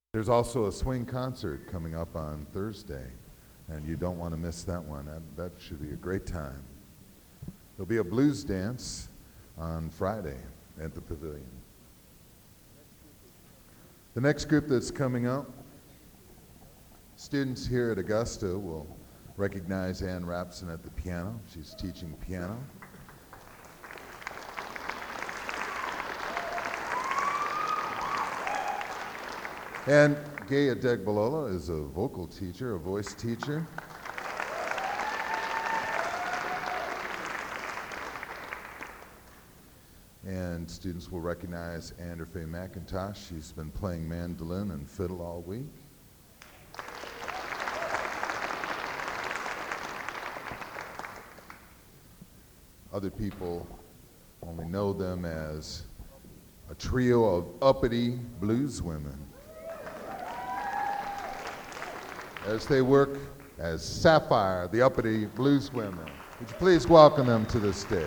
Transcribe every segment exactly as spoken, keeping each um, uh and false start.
There's also a swing concert coming up on Thursday, and you don't want to miss that one. That, that should be a great time. There'll be a blues dance on Friday at the Pavilion. The next group that's coming up, students here at Augusta will recognize Ann Rapson at the piano. She's teaching piano. And Gay Adegbalola is a vocal teacher, a voice teacher. And students will recognize Andrew Faye McIntosh. She's been playing mandolin and fiddle all week. Other people only know them as a trio of uppity blues women, as they work as Sapphire, the uppity blues women. Would you please welcome them to the stage?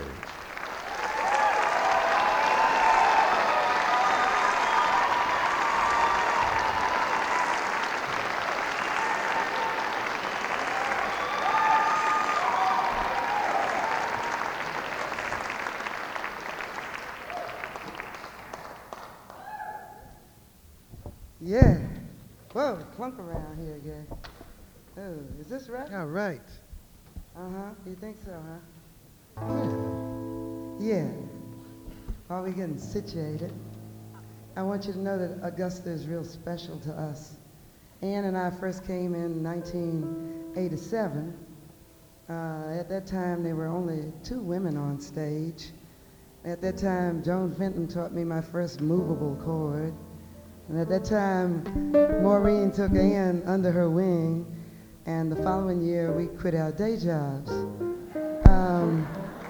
Yeah. Whoa, clunk around here, yeah. Oh, is this right? All right. Uh-huh. You think so, huh? Yeah. Yeah. While we're getting situated, I want you to know that Augusta is real special to us. Ann and I first came in nineteen eighty-seven. Uh, at that time, there were only two women on stage. At that time, Joan Fenton taught me my first movable chord. And at that time, Maureen took Ann under her wing, and the following year, we quit our day jobs. Um,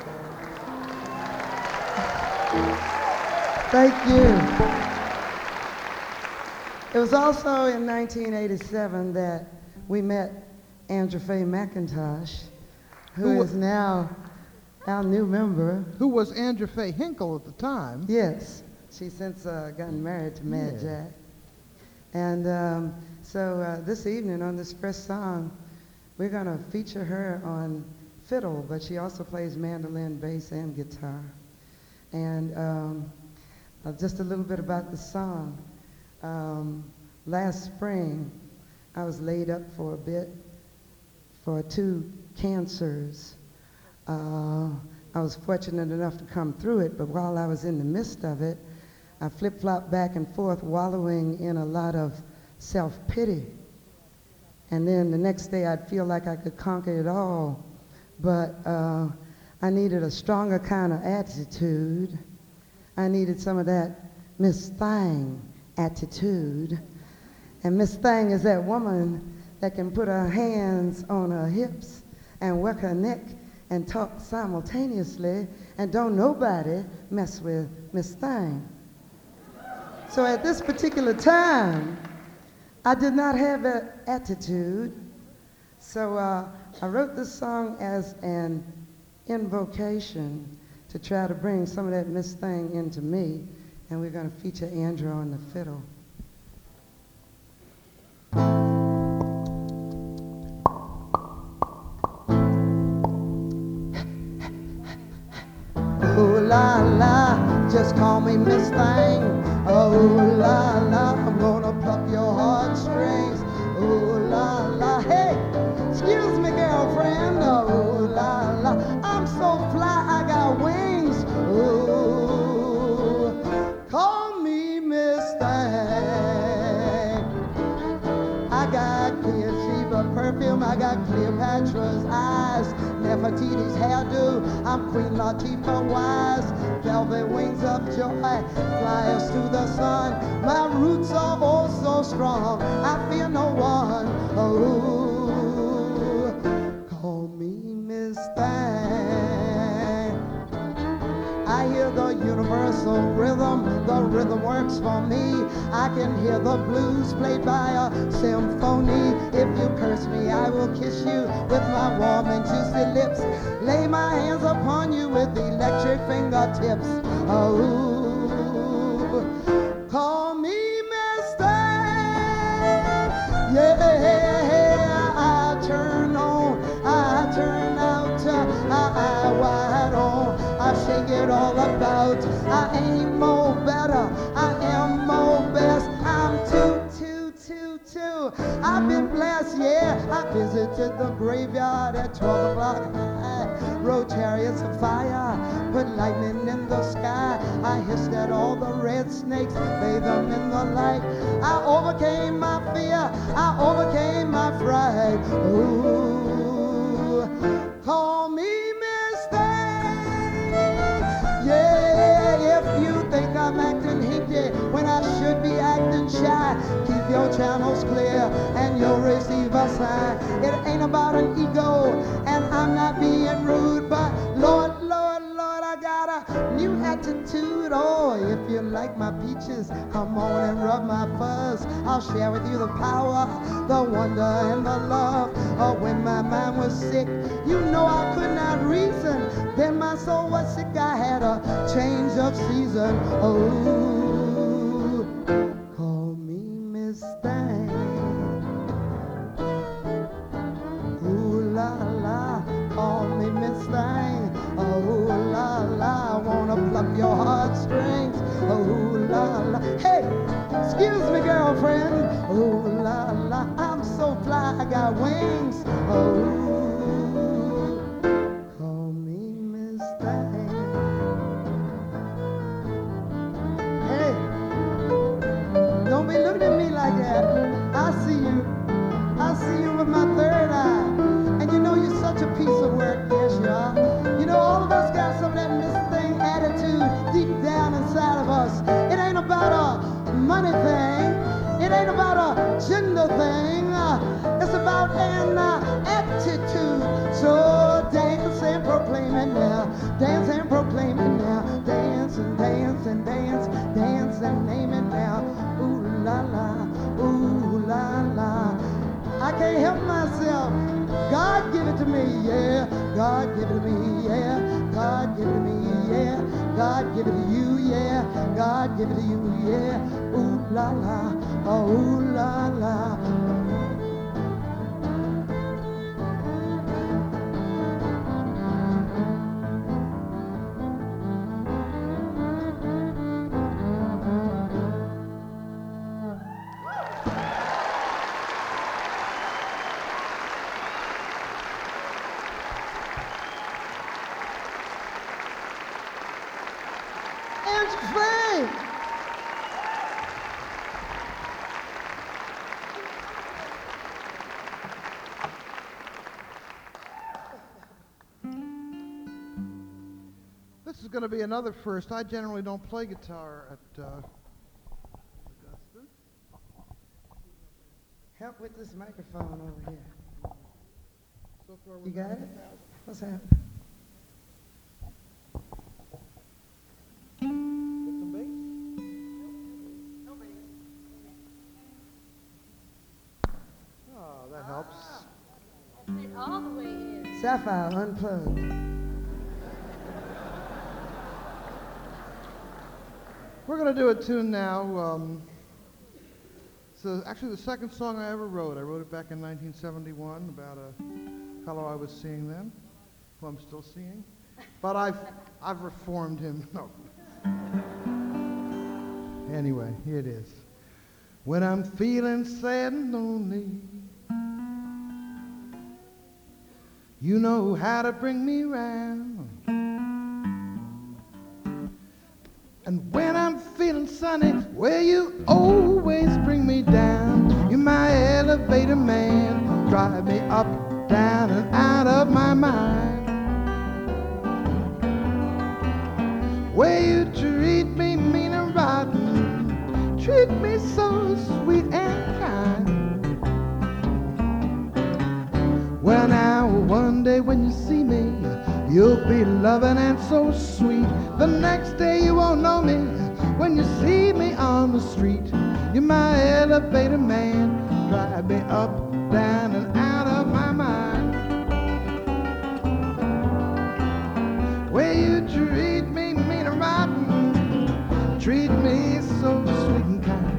thank you. It was also in nineteen eighty-seven that we met Andrew Faye McIntosh, who, who is now our new member. Who was Andrew Faye Hinkle at the time. Yes. She's since uh, gotten married to Mad yeah. Jack. And um, so uh, this evening on this first song, we're going to feature her on fiddle, but she also plays mandolin, bass, and guitar. And um, uh, just a little bit about the song. Um, last spring, I was laid up for a bit for two cancers. Uh, I was fortunate enough to come through it, but while I was in the midst of it, I flip-flopped back and forth, wallowing in a lot of self-pity. And then the next day, I'd feel like I could conquer it all. But uh, I needed a stronger kind of attitude. I needed some of that Miss Thang attitude. And Miss Thang is that woman that can put her hands on her hips and work her neck and talk simultaneously, and don't nobody mess with Miss Thang. So at this particular time, I did not have that attitude. So uh, I wrote this song as an invocation to try to bring some of that Miss Thing into me, and we're going to feature Andrew on the fiddle. Oh la la, just call me Miss Thing. Oh la la, I'm gonna pluck your heartstrings. Oh la la, hey, excuse me, girlfriend. Oh la la, I'm so fly, I got wings. Oh, call me Miss Thing. I got clear Sheba perfume, I got Cleopatra's eyes, Nefertiti's hairdo, I'm Queen Latifah wise. Velvet wings of joy, fly us to the sun. My roots are oh so strong, I fear no one. Oh, call me Miss Thang. I hear the universal rhythm, the rhythm works for me. I can hear the blues played by a symphony. If you curse me, I will kiss you with my warm and juicy lips. Lay my hands upon you with electric fingertips. Oh, call me Miss Thang. ain't more better, I am more best. I'm too, too, too, too. I've been blessed, yeah. I visited the graveyard at twelve o'clock. I rode chariots of fire, put lightning in the sky. I hissed at all the red snakes, bathed them in the light. I overcame my fear, I overcame my fright. Ooh, call me mistake. Yeah, if you think I'm acting hinky when I should be acting shy, keep your channels clear and you'll receive a sign. It ain't about an ego, and I'm not being rude, but Lord, Lord, Lord, I got a new attitude. Oh, if you like my peaches, come on and rub my fuzz. I'll share with you the power, the wonder, and the love. Oh, when my mind was sick, you know I could not reason. Then my soul was sick, I had a change of season. Oh, call me Miss Thing. Ooh la la, call me Miss Thing. Oh la la, I wanna pluck your heartstrings. Oh la la, hey, excuse me, girlfriend. Oh la la, I'm so fly, I got wings. Oh, call me Miss Thing. Hey, don't be looking at me like that. I see you. I see you with my third eye. And you know you're such a piece of work. Yes, you are. You know, all of us got some of that Miss Thing attitude deep down inside of us. It ain't about a money thing. It ain't about a gender thing. Uh, it's about an uh, attitude. So dance and proclaim it now. Dance and proclaim it now. Dance and dance and dance. Dance and name it now. Ooh la la. Ooh la la. I can't help myself. God give it to me, yeah. God give it to me, yeah. God give it to me, yeah. God give it to you, yeah. God give it to you, yeah. Ooh la la, oh ooh la la. Andrew Frame. This is going to be another first. I generally don't play guitar at uh, Augusta. Help with this microphone over here. So far You we're got not- it? What's happening? Get some bass? Oh, that helps. Fit all the way in. Sapphire Unplugged. We're going to do a tune now. Um, so actually the second song I ever wrote. I wrote it back in nineteen seventy-one about a fellow I was seeing then, who I'm still seeing. But I've, I've reformed him. No. Anyway, here it is. When I'm feeling sad and lonely, you know how to bring me round. And when I'm feeling sunny, well, you always bring me down. You're my elevator man, drive me up, down, and out of my mind. Well, you treat me mean and rotten, treat me so sweet and kind. Well, now, one day when you see me, you'll be loving and so sweet. The next day you won't know me when you see me on the street. You're my elevator man, drive me up, down, and out of my mind. Well, you treat me mean and rotten, treat me so sweet and kind.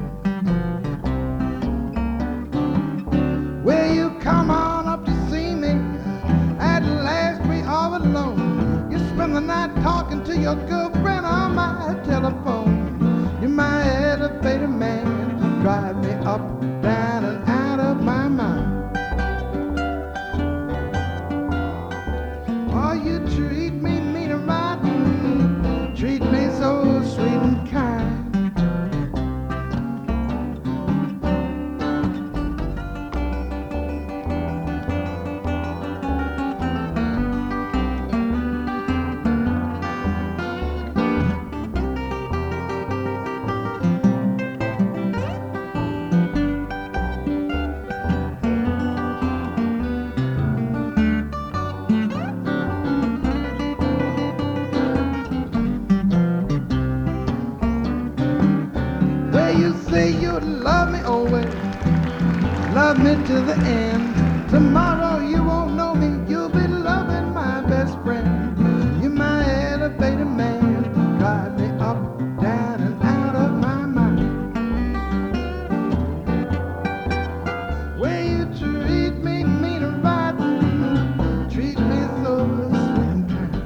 Well, you come on up to see me, at last we all alone. You spend the night talking to your girlfriend on my telephone. me always. Love me to the end. Tomorrow you won't know me. You'll be loving my best friend. You're my elevator man. Drive me up, down, and out of my mind. Way you treat me mean and rotten. Treat me so sweet and kind.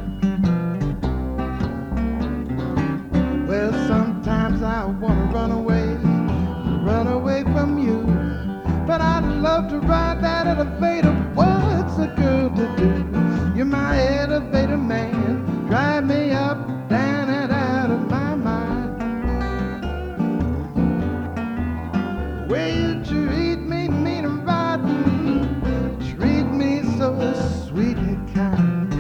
Well, sometimes I wanna run away, run away from you. But I'd love to ride that elevator. What's a girl to do? You're my elevator man. Drive me up, down, and out of my mind. The way you treat me mean and rotten. Treat me so sweet and kind.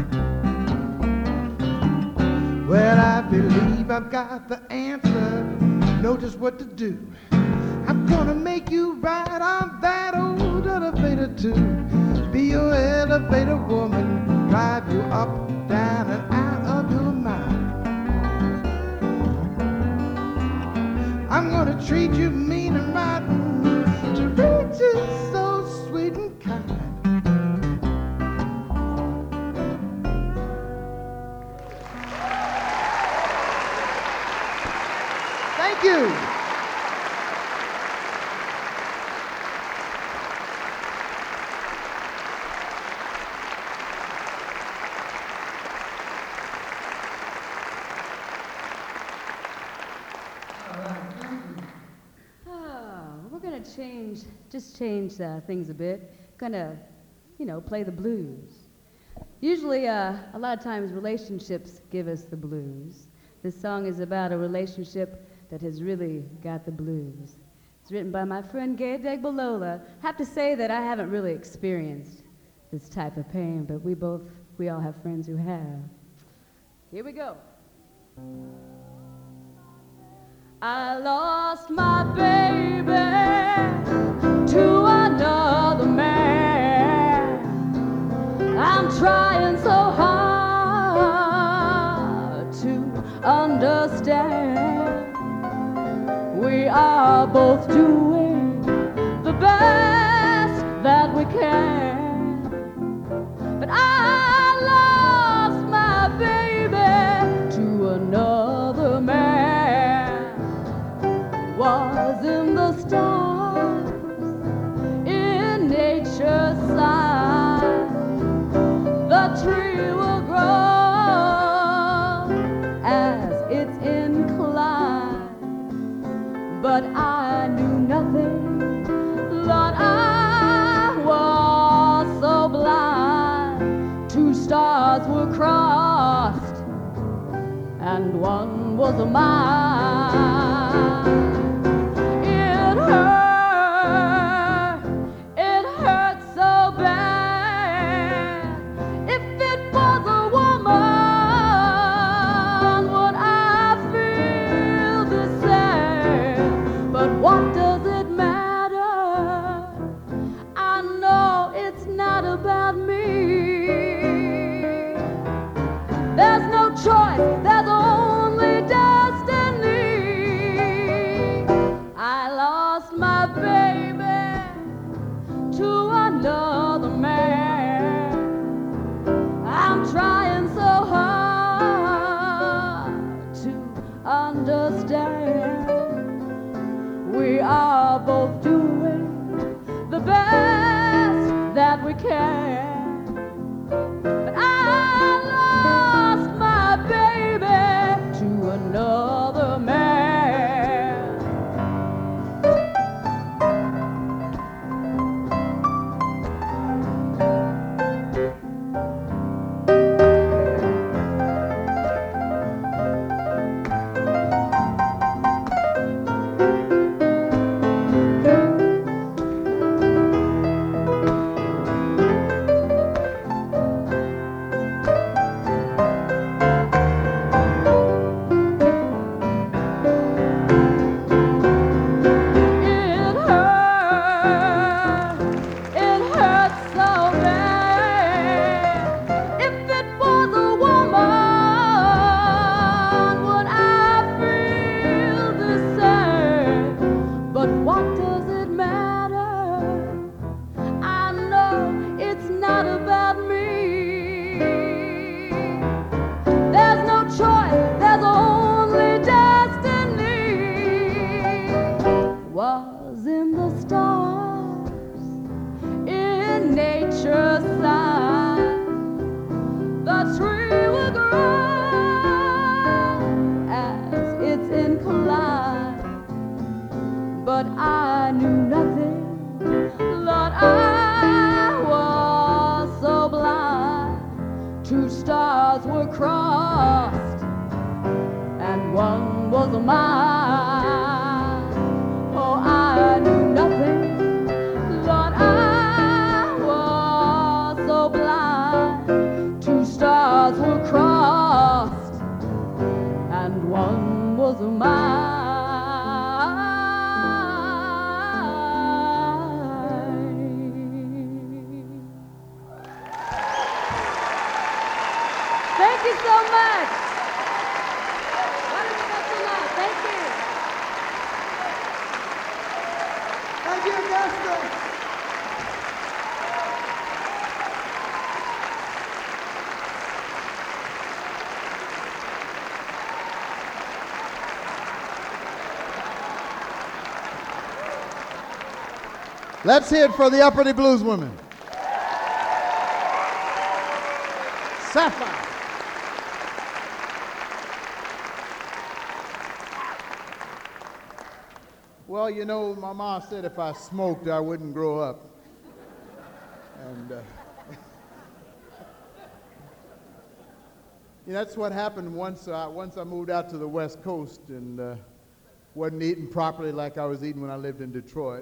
Well, I believe I've got the answer. Know just what to do. I'm gonna make you ride on that old elevator too. Be your elevator woman, drive you up, down, and out of your mind. I'm gonna treat you mean and rotten, treat you so sweet and kind. Thank you. Change, just change uh, things a bit. Gonna, you know, play the blues. Usually, uh, a lot of times, relationships give us the blues. This song is about a relationship that has really got the blues. It's written by my friend Gabe Degbalola. Have to say that I haven't really experienced this type of pain, but we both, we all have friends who have. Here we go. I lost my baby to another man. I'm trying so hard to understand. We are both doing the best that we can. But I lost my baby to another man. Was in the stars, in nature's sign. The tree will grow as it's inclined. But I knew nothing, Lord, I was so blind. Two stars were crossed, and one was mine. There's no choice, there's only destiny. matter. I know it's not about me. There's no choice, there's only destiny. Was in the stars, in nature's sign. The tree will grow as it's inclined. But I knew nothing, Lord, I was so blind. Two stars were crossed, and one was mine. Oh, I knew nothing, Lord, I was so blind. Two stars were crossed, and one was mine. Thank you so much. What a special night. Thank you. Thank you, Augusta. Let's hear it for the Upperly Blues Women. Sapphire. Well, you know, my mom said if I smoked, I wouldn't grow up. And uh, you know, that's what happened once, uh, once I moved out to the West Coast and uh, wasn't eating properly like I was eating when I lived in Detroit.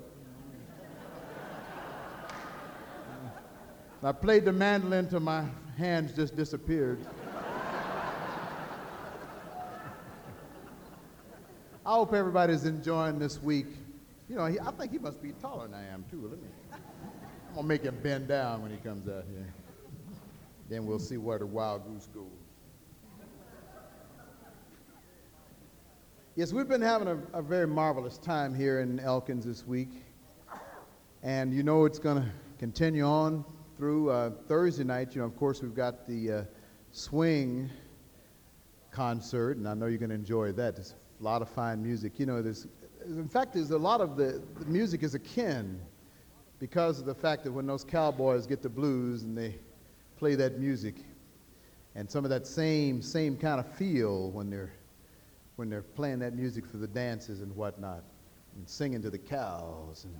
I played the mandolin till my hands just disappeared. I hope everybody's enjoying this week. You know, he, I think he must be taller than I am, too. Let me, I'm going to make him bend down when he comes out here. Then we'll see where the wild goose goes. Yes, we've been having a, a very marvelous time here in Elkins this week. And you know it's going to continue on through uh, Thursday night. You know, of course, we've got the uh, swing concert, and I know you're going to enjoy that. There's a lot of fine music. You know, there's, in fact, there's a lot of the, the music is akin because of the fact that when those cowboys get the blues and they play that music, and some of that same same kind of feel when they're when they're playing that music for the dances and whatnot, and singing to the cows and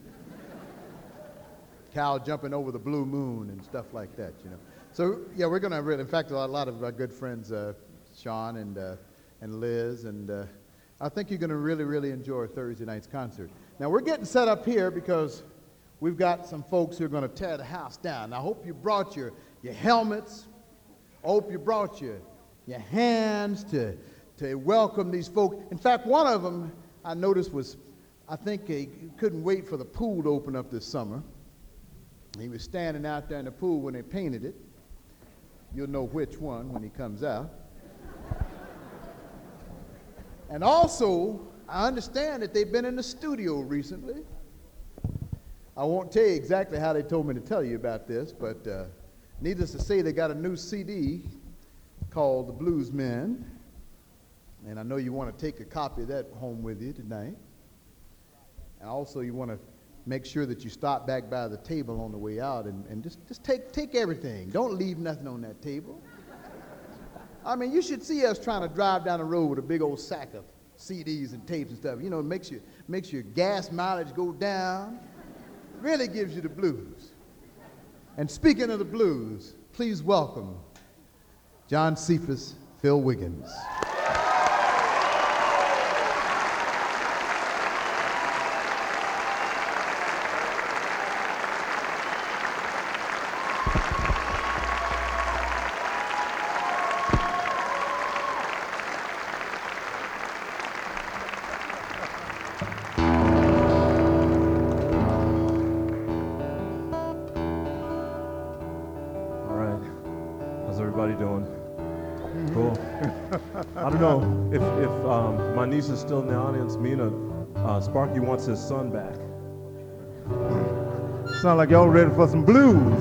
cow jumping over the blue moon and stuff like that, you know. So, yeah, we're going to really, in fact, a lot, a lot of our good friends, uh, Sean and, uh, and Liz, and uh, I think you're going to really, really enjoy Thursday night's concert. Now, we're getting set up here because we've got some folks who are going to tear the house down. I hope you brought your, your helmets. I hope you brought your, your hands to, to welcome these folks. In fact, one of them I noticed was, I think he couldn't wait for the pool to open up this summer. He was standing out there in the pool when they painted it. You'll know which one when he comes out. And also, I understand that they've been in the studio recently. I won't tell you exactly how they told me to tell you about this, but uh, needless to say, they got a new C D called The Blues Men. And I know you want to take a copy of that home with you tonight. And also you want to make sure that you stop back by the table on the way out and, and just, just take, take everything. Don't leave nothing on that table. I mean, you should see us trying to drive down the road with a big old sack of C Ds and tapes and stuff. You know, it makes, you, makes your gas mileage go down. Really gives you the blues. And speaking of the blues, please welcome John Cephas, Phil Wiggins. I don't know if, if um, my niece is still in the audience. Mina, uh, Sparky wants his son back. Sound like y'all ready for some blues.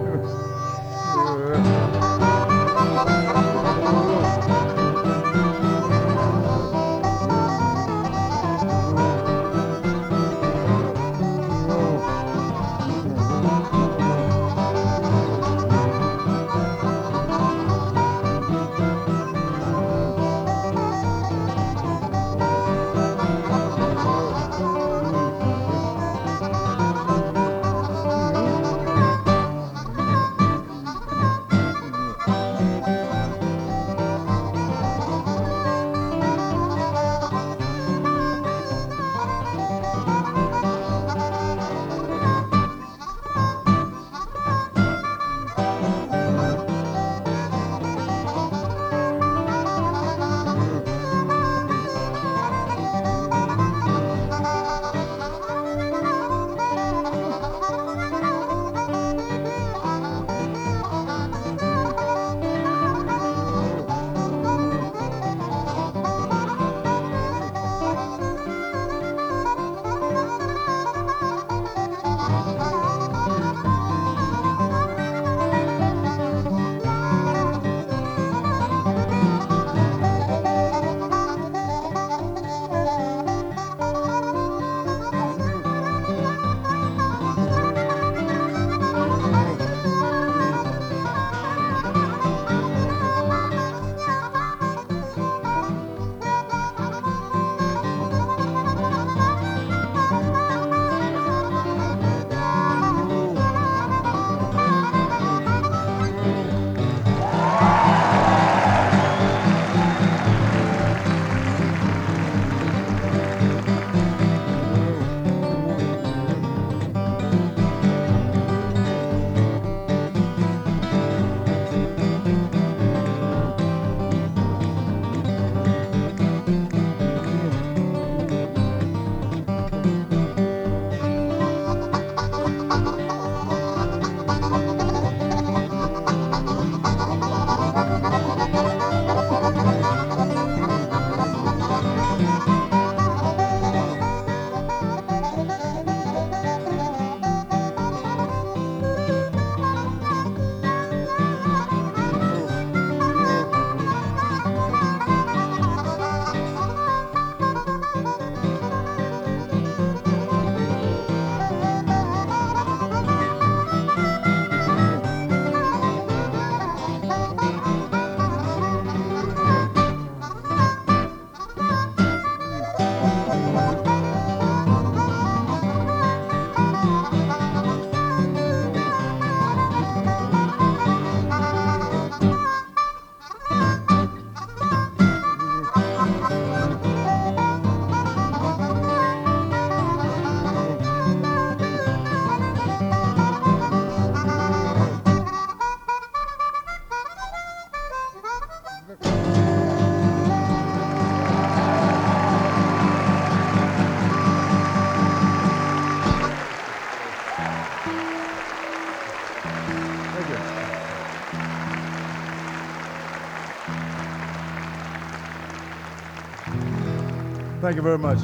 Thank you very much.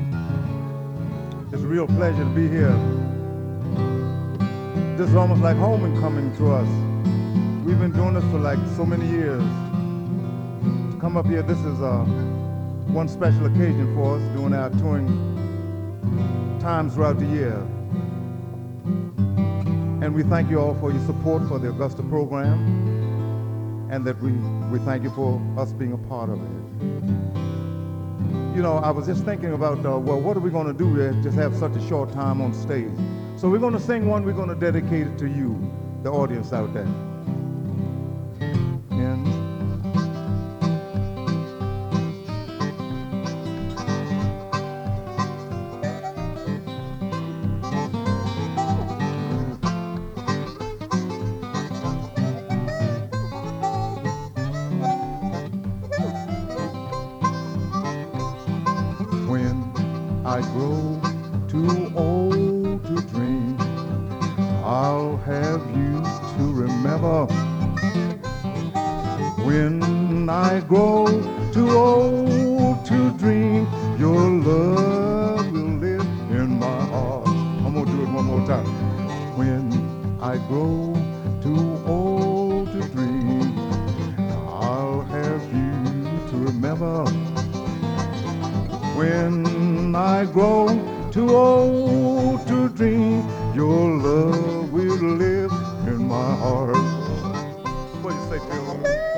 It's a real pleasure to be here. This is almost like homecoming to us. We've been doing this for like so many years. To come up here, this is uh, one special occasion for us, doing our touring times throughout the year. And we thank you all for your support for the Augusta program, and that we, we thank you for us being a part of it. You know, I was just thinking about, uh, well, what are we going to do to just have such a short time on stage? So we're going to sing one, we're going to dedicate it to you, the audience out there. And I grow too old to dream, I'll have you to remember. When I grow too old to dream, your love will live in my heart. I'm gonna do it one more time. When I grow too old to dream, I'll have you to remember. When I grow too old to dream, your love will live in my heart. What do you say, Phil?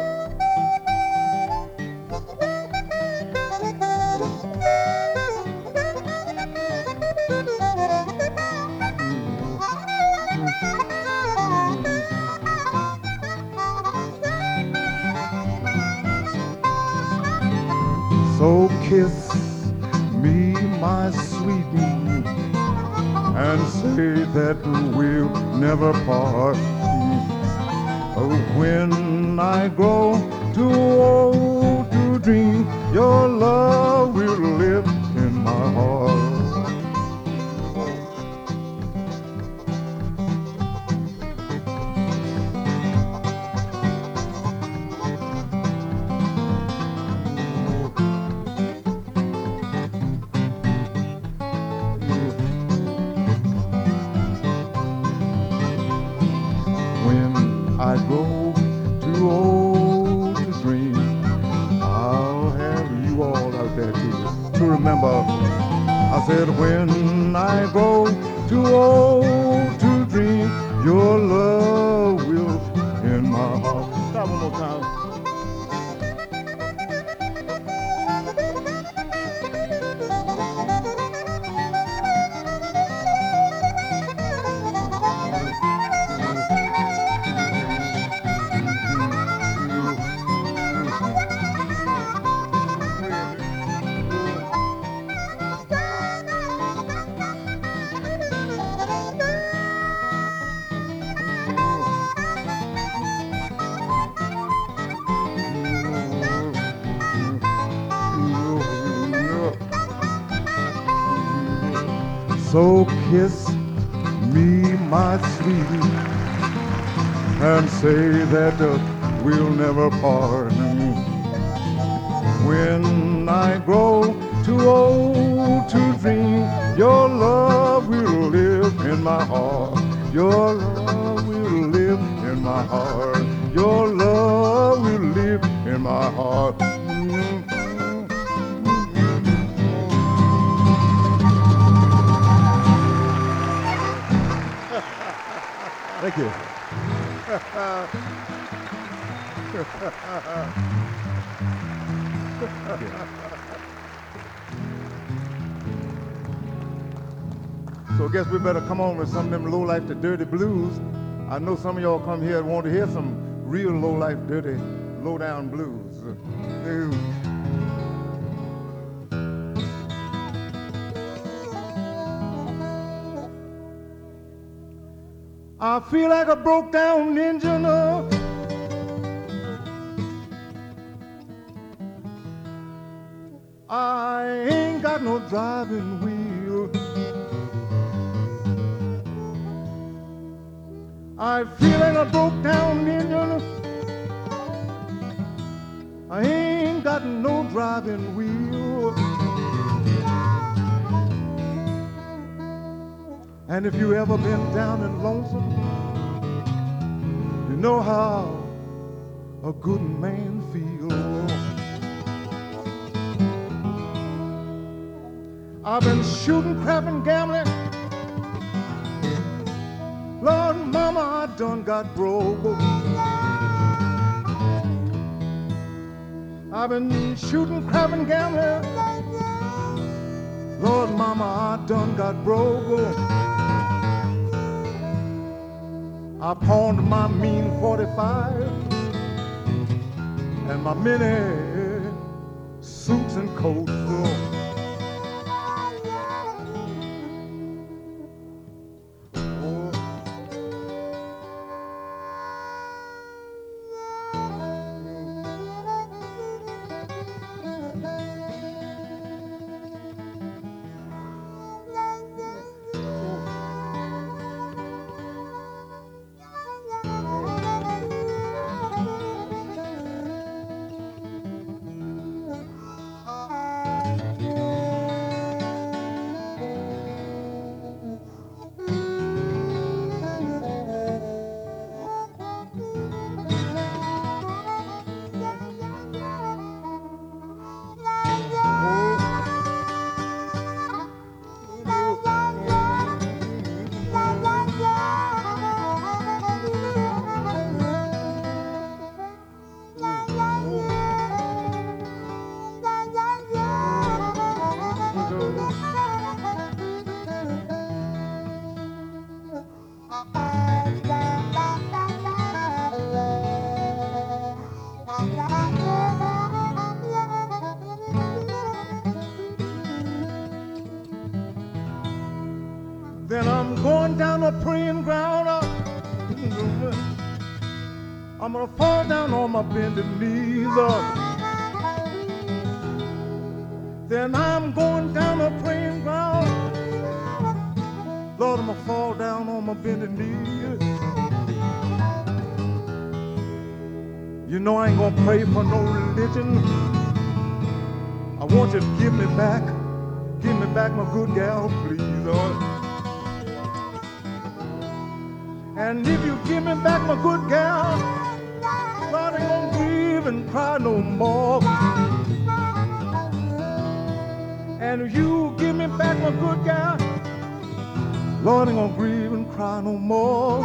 So kiss me, my sweetie, and say that we'll never part. Oh, when I grow too old to dream, your love will live in my heart. When I grow too old to dream, I'll have you all out there to, to remember. I said, when I grow too old to dream, your love will in my heart. Stop one more time. So kiss me, my sweetie, and say that uh, we'll never part. When I grow too old to dream, your love will live in my heart. Your love will live in my heart. Your love will live in my heart. Thank you. So I guess we better come on with some of them low-life, the dirty blues. I know some of y'all come here and want to hear some real low-life, dirty, low-down blues. I feel like a broke-down engine. Uh, I ain't got no driving wheel. I feel like a broke-down engine. I ain't got no driving wheel. And if you ever been down and lonesome, you know how a good man feels. I've been shooting, crap, and gambling. Lord, mama, I done got broke. I've been shooting, crap, and gambling. Lord, mama, I done got broke. I pawned my mean forty-five and my many suits and coats. then I'm going down a praying ground. Uh, I'm gonna fall down on my bended knees. Uh, then I'm going down a praying ground. Lord, I'm gonna fall down on my bended knees. You know I ain't gonna pray for no religion. I want you to give me back, give me back my good gal, please, Lord. And if you give me back my good gal, Lord, I ain't gonna grieve and cry no more. And if you give me back my good gal, Lord, I ain't gonna grieve and cry no more.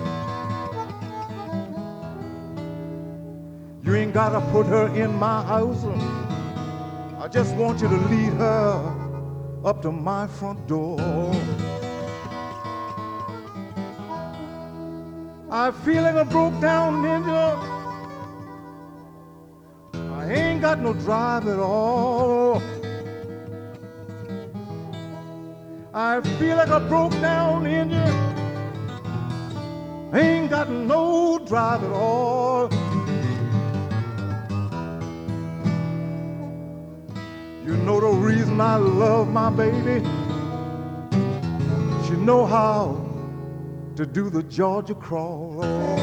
You ain't gotta put her in my house. I just want you to lead her up to my front door. I feel like a broke down ninja. I ain't got no drive at all. I feel like a broke down ninja. I ain't got no drive at all. You know the reason I love my baby? She know how to do the Georgia crawl.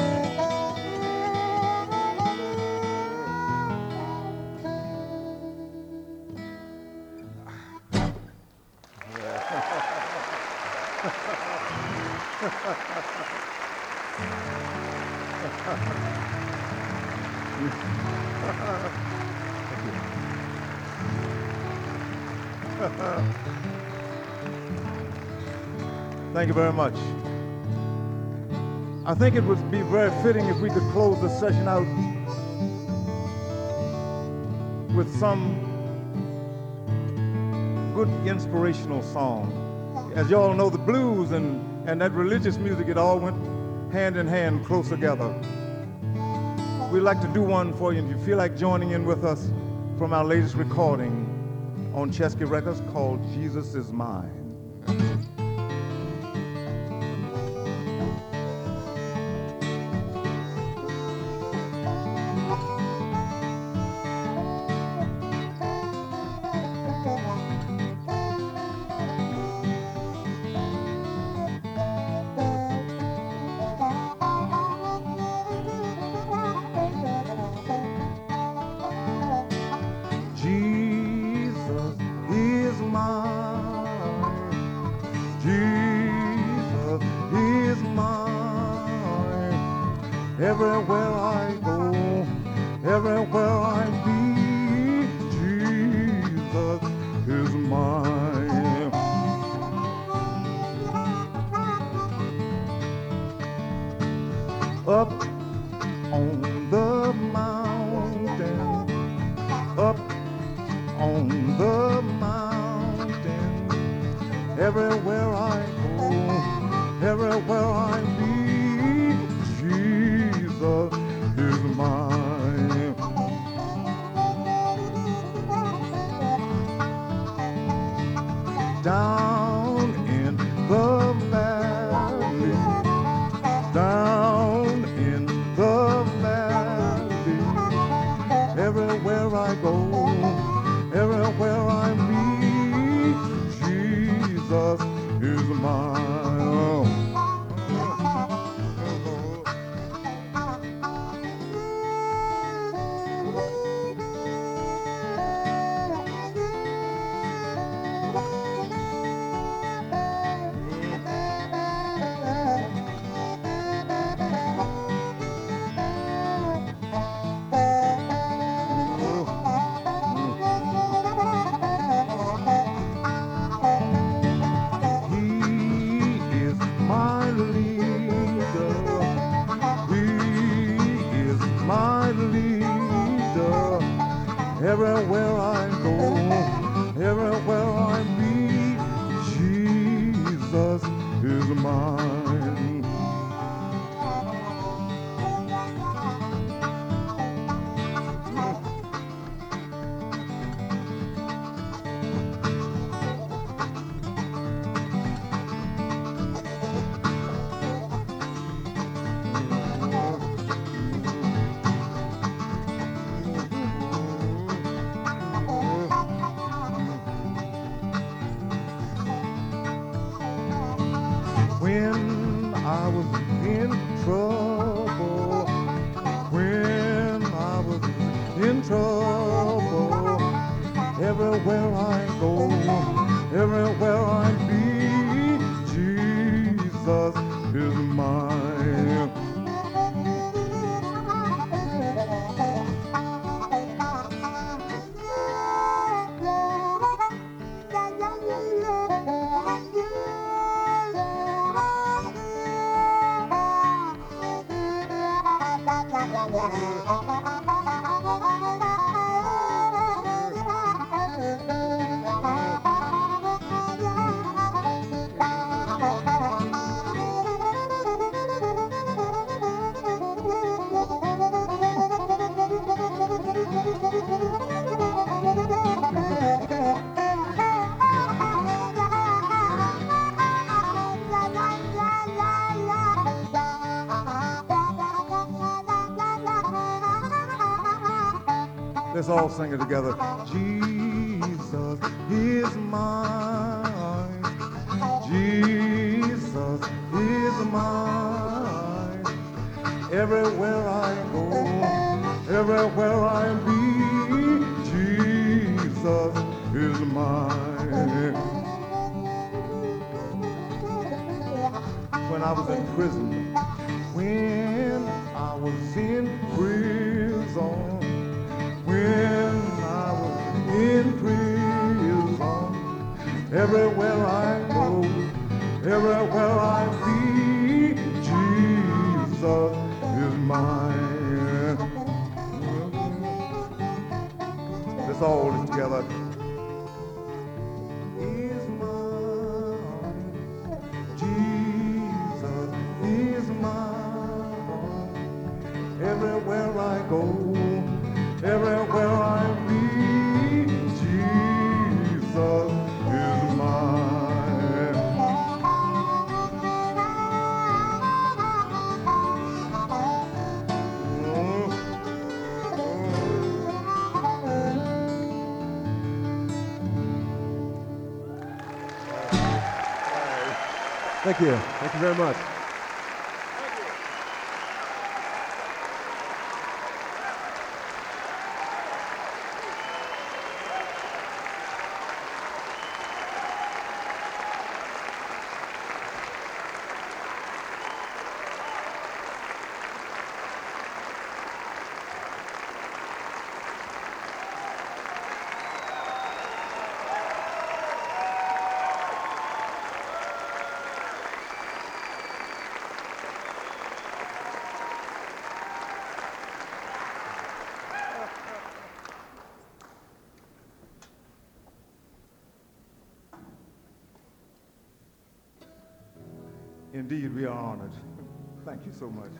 Thank you very much. I think it would be very fitting if we could close the session out with some good inspirational song. As you all know, the blues and, and that religious music, it all went hand in hand, close together. We'd like to do one for you if you feel like joining in with us from our latest recording on Chesky Records called Jesus Is Mine. Everywhere I go, everywhere I be, Jesus is mine. Up on the mountain, up on the mountain, everywhere I go, everywhere I be, Jesus is mine. Down in the valley, down in the valley, everywhere I go, everywhere I be, Jesus is mine. Oh. Everywhere I go, everywhere I be, Jesus is mine. when I was in trouble, when I was in trouble. Everywhere I go, everywhere I be, Jesus is mine. Let's all sing it together. Jesus is mine. Jesus is mine. Everywhere I go, everywhere I be, Jesus is mine. When I was in prison, when I was in prison, when I was in prison, everywhere I go, everywhere I be, Jesus is mine. Let's all live together. Is mine. Jesus is mine. Everywhere I go, everywhere I be, Jesus is mine. Thank you. Thank you very much. Indeed, we are honored. Thank you so much.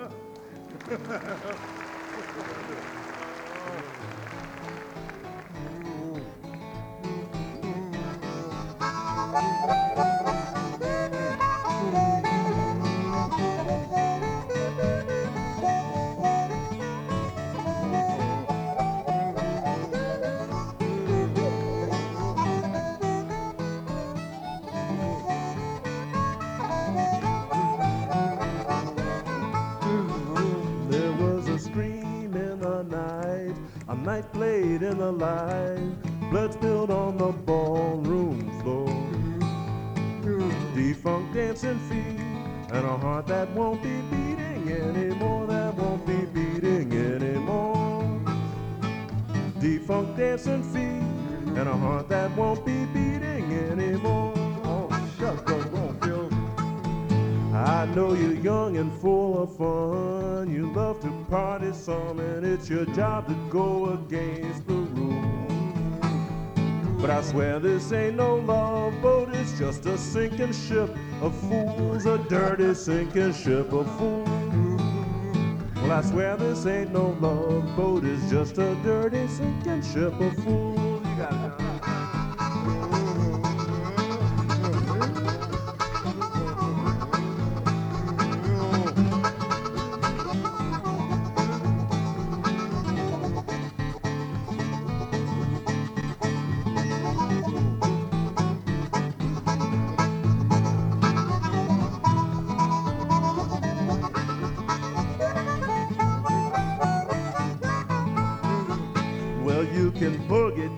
Night played in the light, blood spilled on the ballroom floor. Defunct dancing feet, and a heart that won't be beating anymore, that won't be beating anymore. Defunct dancing feet, and a heart that won't be beating anymore. Oh, shut the won't feel. I know you're young and full of fun. You love to party some, and it's your job to go against the rules. But I swear this ain't no love boat, it's just a sinking ship of fools, a dirty sinking ship of fools. Well, I swear this ain't no love boat, it's just a dirty sinking ship of fools. You got it.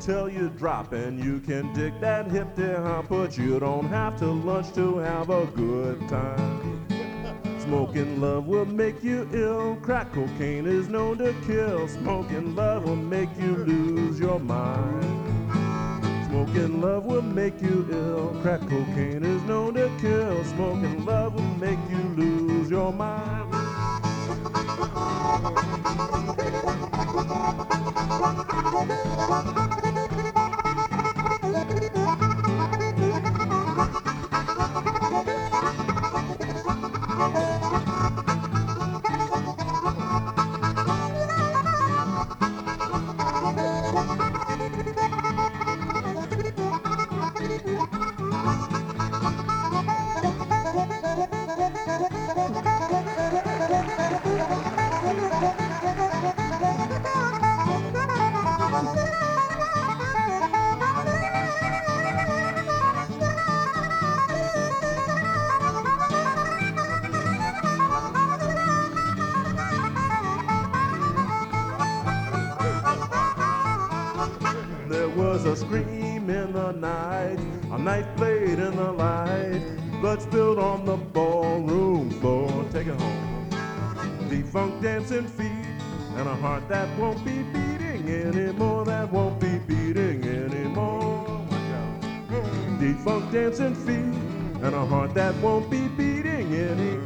till you drop, and you can dig that hip to hop, but you don't have to lunch to have a good time. Smoking love will make you ill. Crack cocaine is known to kill. Smoking love will make you lose your mind. Smoking love will make you ill. Crack cocaine is known to kill. Smoking love will make you lose your mind. There was a scream in the night, a knife blade in the light, blood spilled on the ballroom floor. Take it home. Defunct dancing feet, and a heart that won't be beating anymore, that won't be beating anymore. Watch out. Defunct dancing feet, and a heart that won't be beating anymore.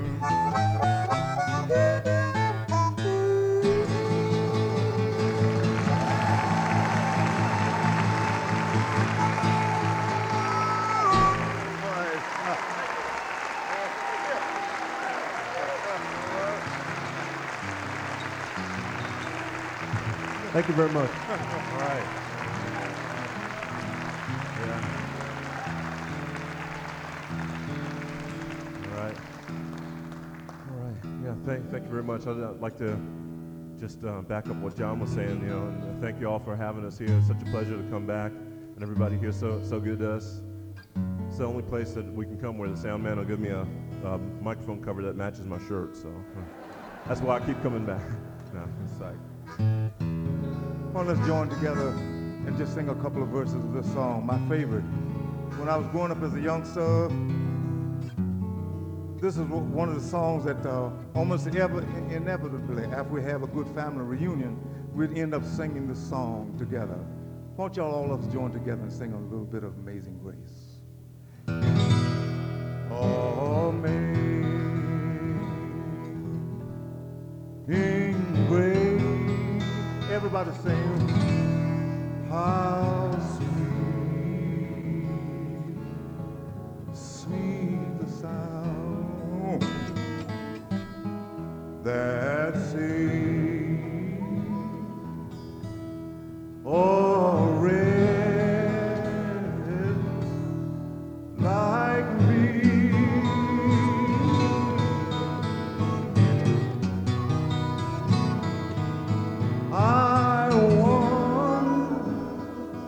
Thank you very much. All right. Yeah. All right. All right. Yeah. Thank, thank you very much. I'd uh, like to just uh, back up what John was saying, you know, and uh, thank you all for having us here. It's such a pleasure to come back, and everybody here so so good to us. It's the only place that we can come where the sound man will give me a, a microphone cover that matches my shirt. So uh, that's why I keep coming back. No, it's like. Well, let's join together and just sing a couple of verses of this song, my favorite. When I was growing up as a youngster, this is one of the songs that uh, almost ever, inevitably, after we have a good family reunion, we'd end up singing this song together. Why don't y'all all of us join together and sing a little bit of Amazing Grace? Amazing Grace. Everybody sing. How sweet, sweet the sound that saved a wretch like me. I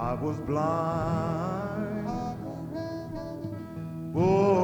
I was blind. Oh,